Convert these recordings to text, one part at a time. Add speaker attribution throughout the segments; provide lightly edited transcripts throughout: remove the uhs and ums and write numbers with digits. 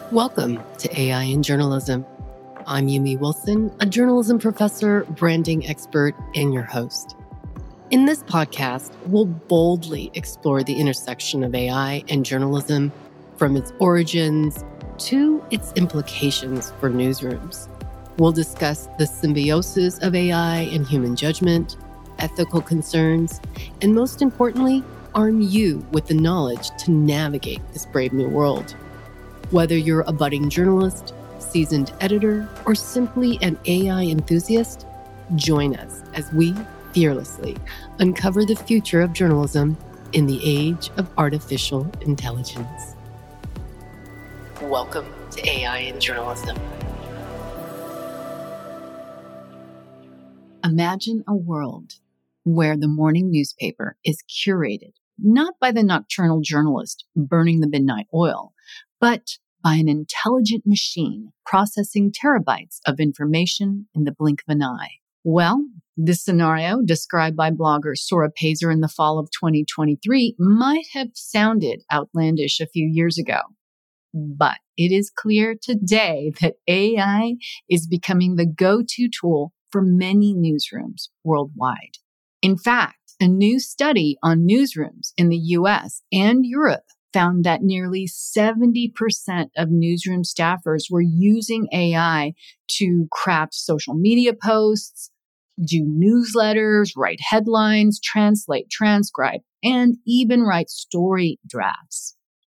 Speaker 1: Welcome to AI in Journalism. I'm Yumi Wilson, a journalism professor, branding expert, and your host. In this podcast, we'll boldly explore the intersection of AI and journalism, from its origins to its implications for newsrooms. We'll discuss the symbiosis of AI and human judgment, ethical concerns, and most importantly, arm you with the knowledge to navigate this brave new world. Whether you're a budding journalist, seasoned editor, or simply an AI enthusiast, join us as we fearlessly uncover the future of journalism in the age of artificial intelligence. Welcome to AI in Journalism.
Speaker 2: Imagine a world where the morning newspaper is curated, not by the nocturnal journalist burning the midnight oil, but by an intelligent machine processing terabytes of information in the blink of an eye. Well, this scenario, described by blogger Sora Pazer in the fall of 2023, might have sounded outlandish a few years ago. But it is clear today that AI is becoming the go-to tool for many newsrooms worldwide. In fact, a new study on newsrooms in the US and Europe found that nearly 70% of newsroom staffers were using AI to craft social media posts, do newsletters, write headlines, translate, transcribe, and even write story drafts.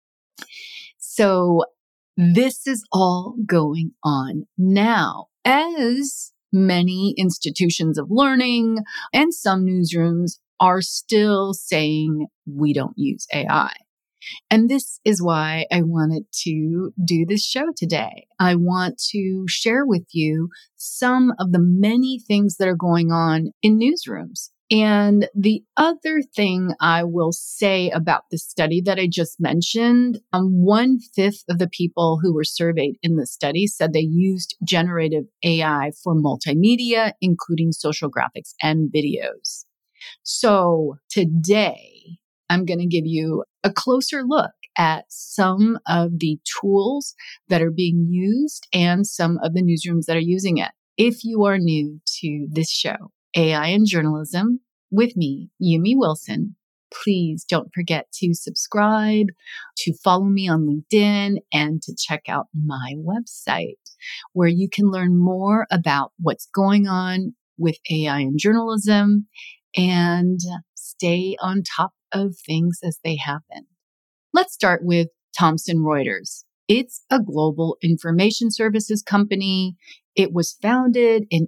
Speaker 2: So this is all going on now as many institutions of learning and some newsrooms are still saying we don't use AI. And this is why I wanted to do this show today. I want to share with you some of the many things that are going on in newsrooms. And the other thing I will say about the study that I just mentioned, 1/5 of the people who were surveyed in the study said they used generative AI for multimedia, including social graphics and videos. So today, I'm going to give you a closer look at some of the tools that are being used and some of the newsrooms that are using it. If you are new to this show, AI in Journalism, with me, Yumi Wilson, please don't forget to subscribe, to follow me on LinkedIn, and to check out my website, where you can learn more about what's going on with AI in journalism and stay on top of things as they happen. Let's start with Thomson Reuters. It's a global information services company. It was founded in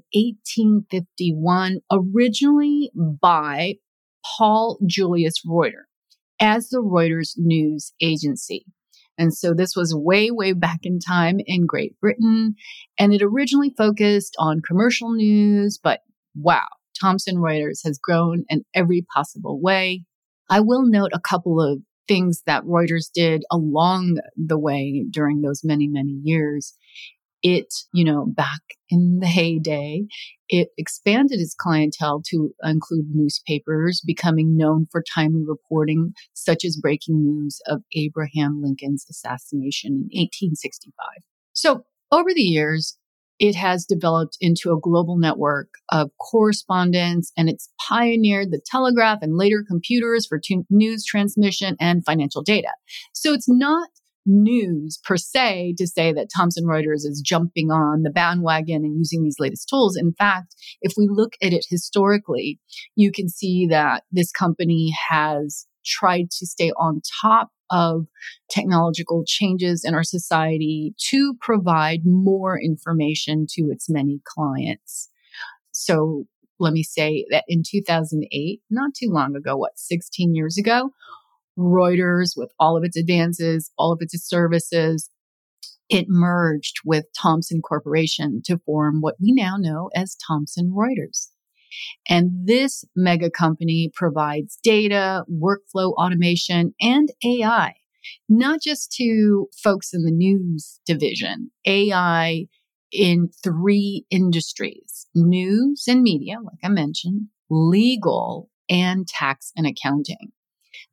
Speaker 2: 1851, originally by Paul Julius Reuter as the Reuters News Agency. And so this was way, way back in time in Great Britain. And it originally focused on commercial news, but wow, Thomson Reuters has grown in every possible way. I will note a couple of things that Reuters did along the way during those many, many years. It, back in the heyday, it expanded its clientele to include newspapers, becoming known for timely reporting, such as breaking news of Abraham Lincoln's assassination in 1865. So over the years, it has developed into a global network of correspondents, and it's pioneered the telegraph and later computers for news transmission and financial data. So it's not news per se to say that Thomson Reuters is jumping on the bandwagon and using these latest tools. In fact, if we look at it historically, you can see that this company has tried to stay on top of technological changes in our society to provide more information to its many clients. So let me say that in 2008, not too long ago, 16 years ago, Reuters, with all of its advances, all of its services, it merged with Thomson Corporation to form what we now know as Thomson Reuters. And this mega company provides data, workflow automation, and AI, not just to folks in the news division, AI in 3 industries: news and media, like I mentioned, legal, and tax and accounting.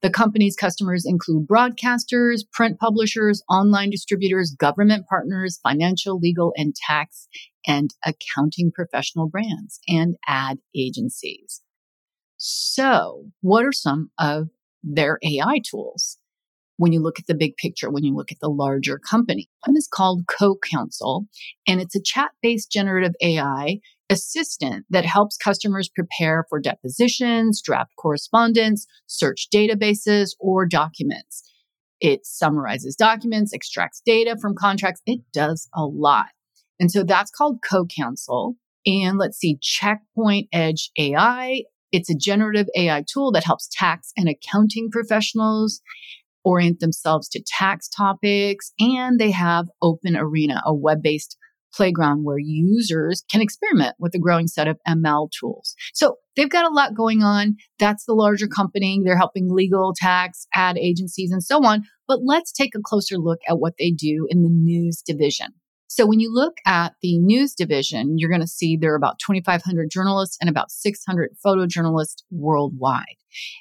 Speaker 2: The company's customers include broadcasters, print publishers, online distributors, government partners, financial, legal, and tax and accounting professional brands, and ad agencies. So, what are some of their AI tools? When you look at the big picture, when you look at the larger company, one is called CoCounsel, and it's a chat-based generative AI assistant that helps customers prepare for depositions, draft correspondence, search databases, or documents. It summarizes documents, extracts data from contracts. It does a lot. And so that's called CoCounsel. And let's see, Checkpoint Edge AI. It's a generative AI tool that helps tax and accounting professionals orient themselves to tax topics. And they have Open Arena, a web-based playground where users can experiment with a growing set of ML tools. So they've got a lot going on. That's the larger company. They're helping legal, tax, ad agencies, and so on. But let's take a closer look at what they do in the news division. So when you look at the news division, you're going to see there are about 2,500 journalists and about 600 photojournalists worldwide.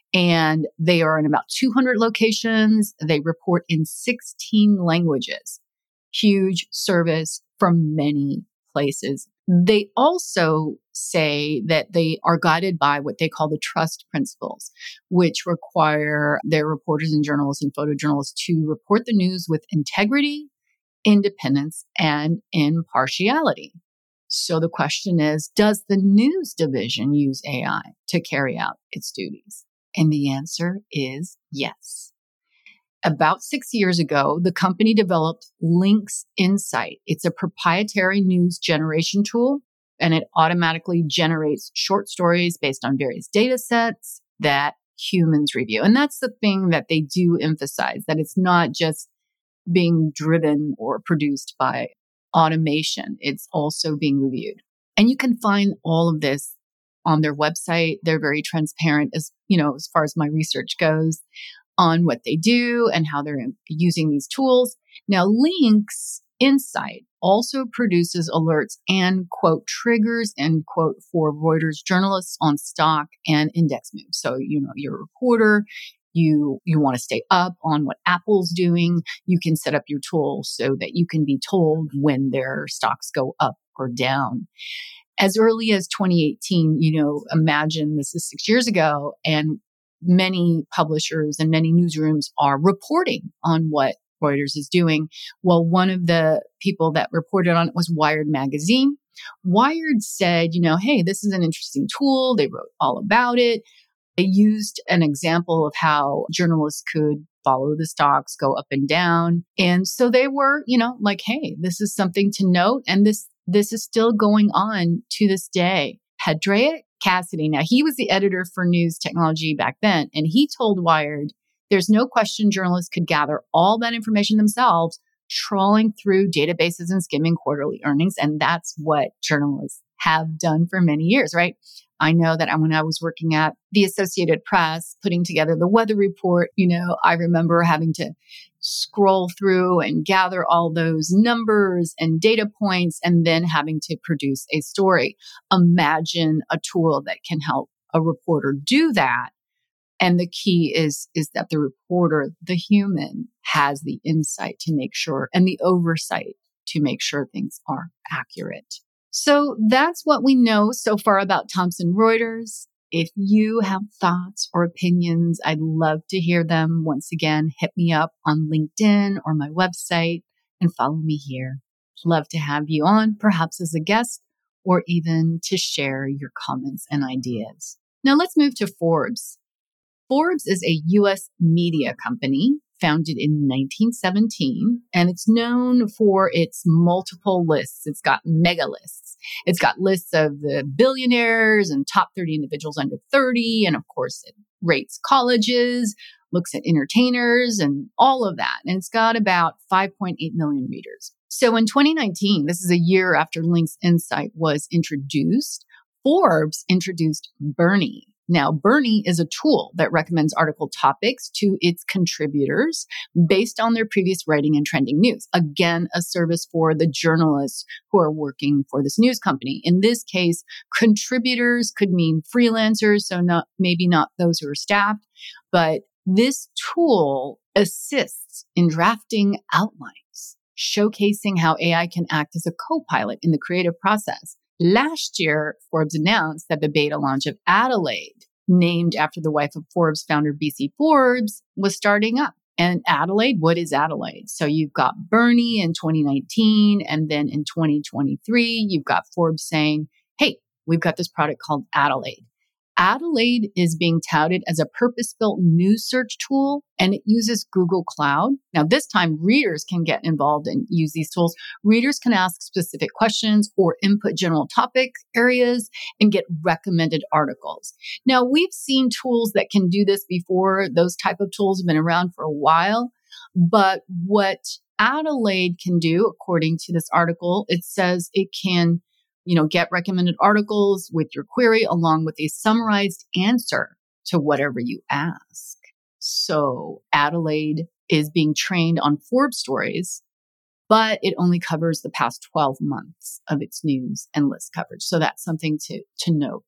Speaker 2: And they are in about 200 locations. They report in 16 languages. Huge service from many places. They also say that they are guided by what they call the trust principles, which require their reporters and journalists and photojournalists to report the news with integrity, independence, and impartiality. So the question is, does the news division use AI to carry out its duties? And the answer is yes. About 6 years ago, the company developed Lynx Insight. It's a proprietary news generation tool, and it automatically generates short stories based on various data sets that humans review. And that's the thing that they do emphasize, that it's not just being driven or produced by automation. It's also being reviewed. And you can find all of this on their website. They're very transparent as far as my research goes on what they do and how they're using these tools. Now, Lynx Insight also produces alerts and, quote, triggers, end quote, for Reuters journalists on stock and index moves. So, you're a reporter, you want to stay up on what Apple's doing. You can set up your tool so that you can be told when their stocks go up or down. As early as 2018, imagine this is 6 years ago, and many publishers and many newsrooms are reporting on what Reuters is doing. Well, one of the people that reported on it was Wired magazine. Wired said, hey, this is an interesting tool. They wrote all about it. They used an example of how journalists could follow the stocks, go up and down. And so they were, like, hey, this is something to note. And this is still going on to this day. Padraig Cassidy, now he was the editor for News Technology back then, and he told Wired, there's no question journalists could gather all that information themselves, trawling through databases and skimming quarterly earnings. And that's what journalists have done for many years, right? I know that when I was working at the Associated Press, putting together the weather report, I remember having to scroll through and gather all those numbers and data points and then having to produce a story. Imagine a tool that can help a reporter do that. And the key is that the reporter, the human, has the insight to make sure and the oversight to make sure things are accurate. So that's what we know so far about Thomson Reuters. If you have thoughts or opinions, I'd love to hear them. Once again, hit me up on LinkedIn or my website and follow me here. Love to have you on, perhaps as a guest, or even to share your comments and ideas. Now let's move to Forbes. Forbes is a U.S. media company founded in 1917, and it's known for its multiple lists. It's got mega lists. It's got lists of the billionaires and top 30 individuals under 30. And of course, it rates colleges, looks at entertainers and all of that. And it's got about 5.8 million readers. So in 2019, this is a year after Lynx Insight was introduced, Forbes introduced Bernie. Now, Bernie is a tool that recommends article topics to its contributors based on their previous writing and trending news. Again, a service for the journalists who are working for this news company. In this case, contributors could mean freelancers, so maybe not those who are staffed, but This tool assists in drafting outlines, showcasing how AI can act as a co-pilot in the creative process. Last year, Forbes announced that the beta launch of Adelaide, named after the wife of Forbes founder BC Forbes, was starting up. And Adelaide, what is Adelaide? So you've got Bernie in 2019, and then in 2023, you've got Forbes saying, hey, we've got this product called Adelaide. Adelaide is being touted as a purpose-built news search tool, and it uses Google Cloud. Now, this time, readers can get involved and use these tools. Readers can ask specific questions or input general topic areas and get recommended articles. Now, we've seen tools that can do this before. Those type of tools have been around for a while. But what Adelaide can do, according to this article, it says it can get recommended articles with your query along with a summarized answer to whatever you ask. So Adelaide is being trained on Forbes stories, but it only covers the past 12 months of its news and list coverage. So that's something to note.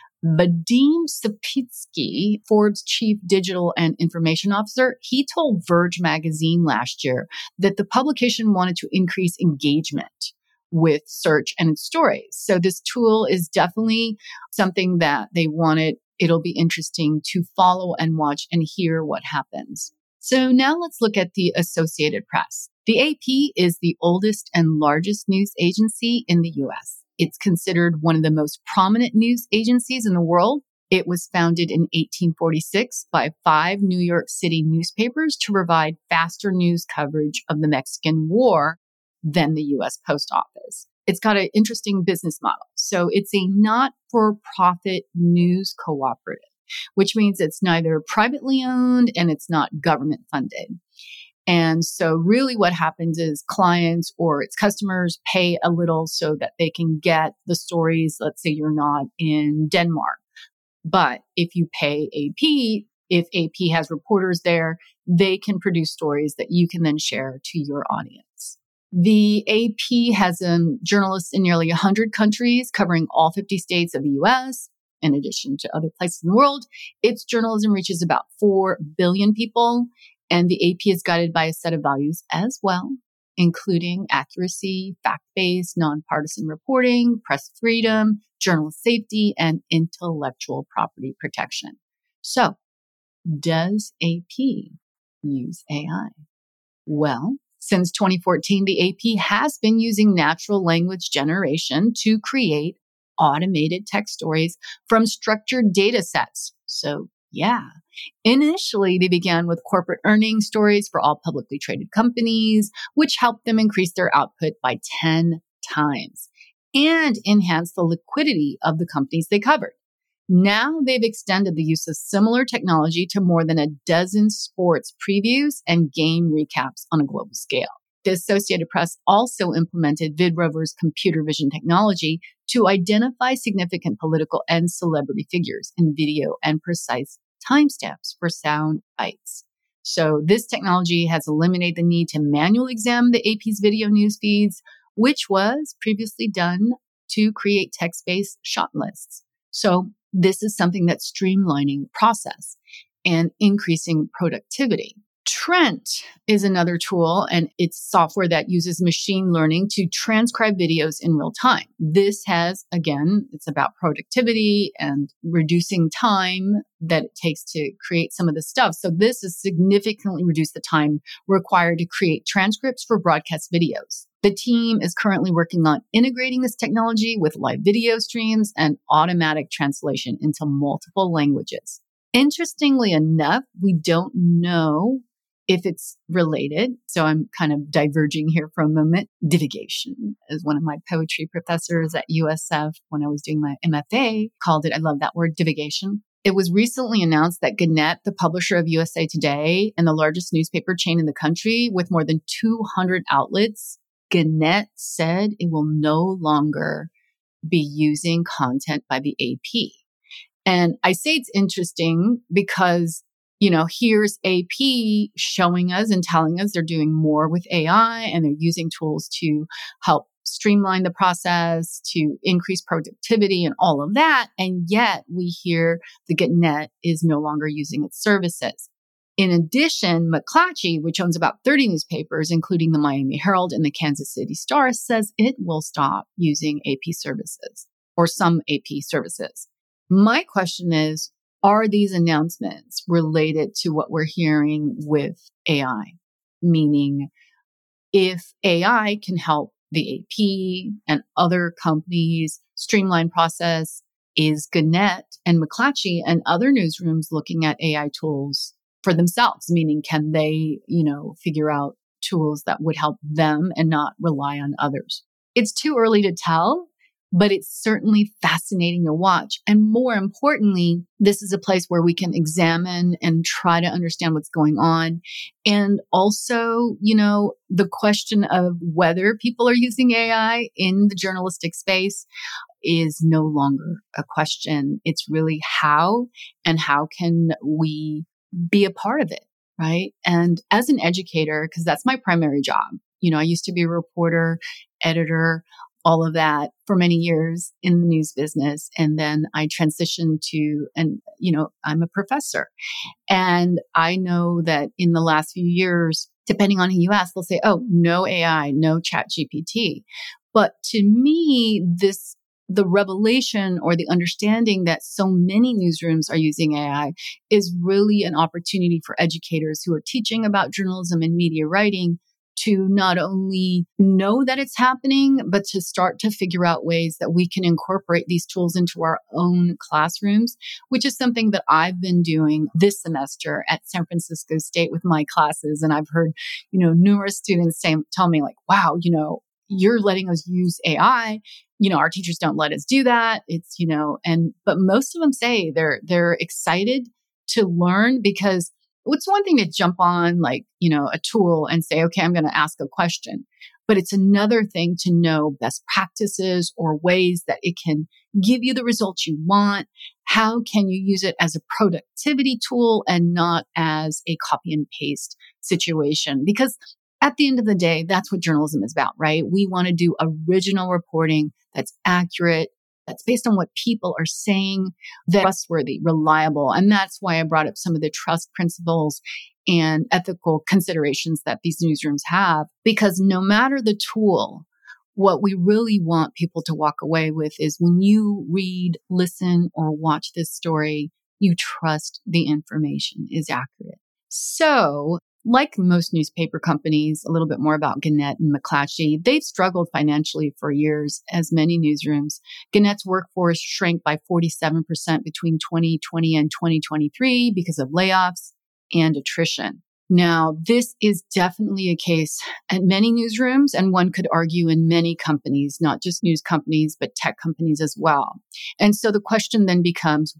Speaker 2: Vadim Sapitsky, Forbes Chief Digital and Information Officer, he told Verge magazine last year that the publication wanted to increase engagement with search and its stories. So this tool is definitely something that they wanted. It'll be interesting to follow and watch and hear what happens. So now let's look at the Associated Press. The AP is the oldest and largest news agency in the US. It's considered one of the most prominent news agencies in the world. It was founded in 1846 by 5 New York City newspapers to provide faster news coverage of the Mexican War than the U.S. Post Office. It's got an interesting business model. So it's a not-for-profit news cooperative, which means it's neither privately owned and it's not government funded. And so really what happens is clients or its customers pay a little so that they can get the stories. Let's say you're not in Denmark, but if you pay AP, if AP has reporters there, they can produce stories that you can then share to your audience. The AP has journalists in nearly 100 countries covering all 50 states of the U.S., in addition to other places in the world. Its journalism reaches about 4 billion people, and the AP is guided by a set of values as well, including accuracy, fact-based, nonpartisan reporting, press freedom, journalist safety, and intellectual property protection. So, does AP use AI? Well, since 2014, the AP has been using natural language generation to create automated text stories from structured data sets. So, yeah. Initially, they began with corporate earnings stories for all publicly traded companies, which helped them increase their output by 10 times and enhance the liquidity of the companies they covered. Now they've extended the use of similar technology to more than a dozen sports previews and game recaps on a global scale. The Associated Press also implemented VidRover's computer vision technology to identify significant political and celebrity figures in video and precise timestamps for sound bites. So this technology has eliminated the need to manually examine the AP's video news feeds, which was previously done to create text-based shot lists. So this is something that's streamlining process and increasing productivity. Trent is another tool, and it's software that uses machine learning to transcribe videos in real time. This has, again, it's about productivity and reducing time that it takes to create some of the stuff. So this has significantly reduced the time required to create transcripts for broadcast videos. The team is currently working on integrating this technology with live video streams and automatic translation into multiple languages. Interestingly enough, we don't know if it's related. So I'm kind of diverging here for a moment. Divagation, as one of my poetry professors at USF when I was doing my MFA called it. I love that word, divagation. It was recently announced that Gannett, the publisher of USA Today and the largest newspaper chain in the country with more than 200 outlets, Gannett said it will no longer be using content by the AP. And I say it's interesting because, here's AP showing us and telling us they're doing more with AI and they're using tools to help streamline the process, to increase productivity and all of that. And yet we hear the Gannett is no longer using its services. In addition, McClatchy, which owns about 30 newspapers, including the Miami Herald and the Kansas City Star, says it will stop using AP services or some AP services. My question is, are these announcements related to what we're hearing with AI? Meaning, if AI can help the AP and other companies streamline process, is Gannett and McClatchy and other newsrooms looking at AI tools for themselves? Meaning, can they, figure out tools that would help them and not rely on others? It's too early to tell, but it's certainly fascinating to watch. And more importantly, this is a place where we can examine and try to understand what's going on. And also, the question of whether people are using AI in the journalistic space is no longer a question. It's really how, and how can we be a part of it, right? And as an educator, because that's my primary job, I used to be a reporter, editor, all of that for many years in the news business. And then I transitioned I'm a professor. And I know that in the last few years, depending on who you ask, they'll say, oh, no AI, no ChatGPT. But to me, the revelation or the understanding that so many newsrooms are using AI is really an opportunity for educators who are teaching about journalism and media writing to not only know that it's happening, but to start to figure out ways that we can incorporate these tools into our own classrooms, which is something that I've been doing this semester at San Francisco State with my classes. And I've heard, numerous students tell me like, wow, you're letting us use AI. Our teachers don't let us do that. But most of them say they're excited to learn, because it's one thing to jump on a tool and say, okay, I'm going to ask a question. But it's another thing to know best practices or ways that it can give you the results you want. How can you use it as a productivity tool and not as a copy and paste situation? Because at the end of the day, that's what journalism is about, right? We want to do original reporting that's accurate, that's based on what people are saying, that's trustworthy, reliable. And that's why I brought up some of the trust principles and ethical considerations that these newsrooms have, because no matter the tool, what we really want people to walk away with is when you read, listen, or watch this story, you trust the information is accurate. So, like most newspaper companies, a little bit more about Gannett and McClatchy, they've struggled financially for years, as many newsrooms. Gannett's workforce shrank by 47% between 2020 and 2023 because of layoffs and attrition. Now, this is definitely a case at many newsrooms, and one could argue in many companies, not just news companies, but tech companies as well. And so the question then becomes,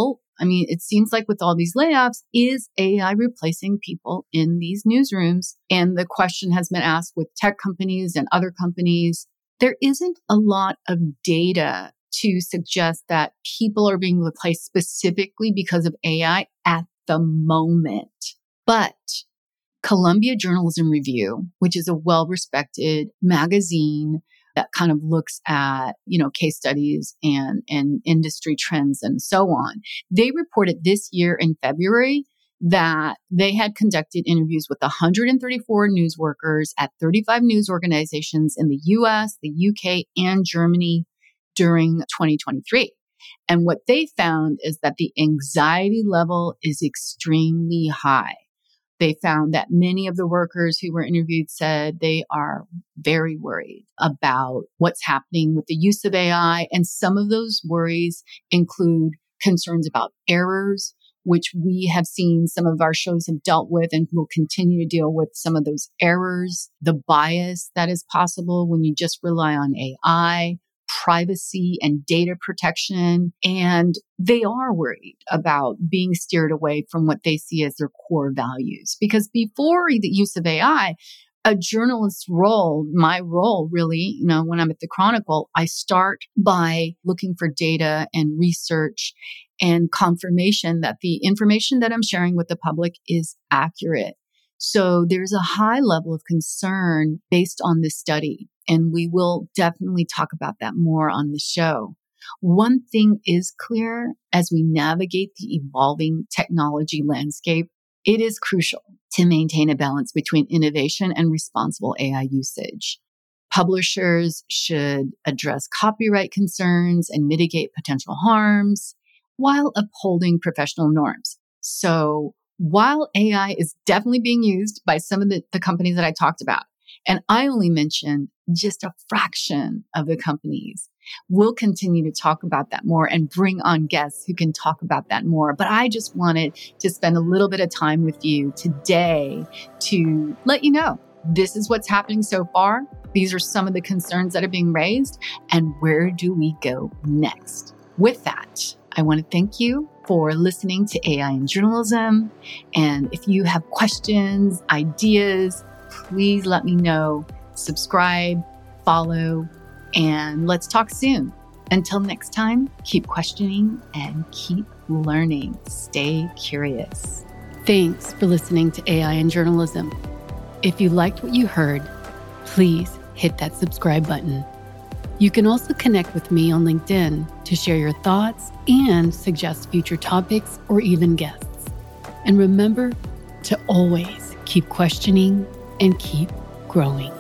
Speaker 2: it seems like with all these layoffs, is AI replacing people in these newsrooms? And the question has been asked with tech companies and other companies. There isn't a lot of data to suggest that people are being replaced specifically because of AI at the moment. But Columbia Journalism Review, which is a well-respected magazine that kind of looks at, case studies and industry trends and so on. They reported this year in February that they had conducted interviews with 134 news workers at 35 news organizations in the US, the UK, and Germany during 2023. And what they found is that the anxiety level is extremely high. They found that many of the workers who were interviewed said they are very worried about what's happening with the use of AI. And some of those worries include concerns about errors, which we have seen some of our shows have dealt with and will continue to deal with some of those errors, the bias that is possible when you just rely on AI, privacy and data protection. And they are worried about being steered away from what they see as their core values. Because before the use of AI, a journalist's role, my role really, when I'm at the Chronicle, I start by looking for data and research and confirmation that the information that I'm sharing with the public is accurate. So there's a high level of concern based on this study. And we will definitely talk about that more on the show. One thing is clear as we navigate the evolving technology landscape, It is crucial to maintain a balance between innovation and responsible AI usage. Publishers should address copyright concerns and mitigate potential harms while upholding professional norms. So while AI is definitely being used by some of the companies that I talked about, and I only mentioned just a fraction of the companies, we'll continue to talk about that more and bring on guests who can talk about that more. But I just wanted to spend a little bit of time with you today to let you know this is what's happening so far. These are some of the concerns that are being raised. And where do we go next? With that, I want to thank you for listening to AI in Journalism. And if you have questions, ideas, please let me know. Subscribe, follow, and let's talk soon. Until next time, keep questioning and keep learning. Stay curious.
Speaker 1: Thanks for listening to AI in Journalism. If you liked what you heard, please hit that subscribe button. You can also connect with me on LinkedIn to share your thoughts and suggest future topics or even guests. And remember to always keep questioning and keep growing.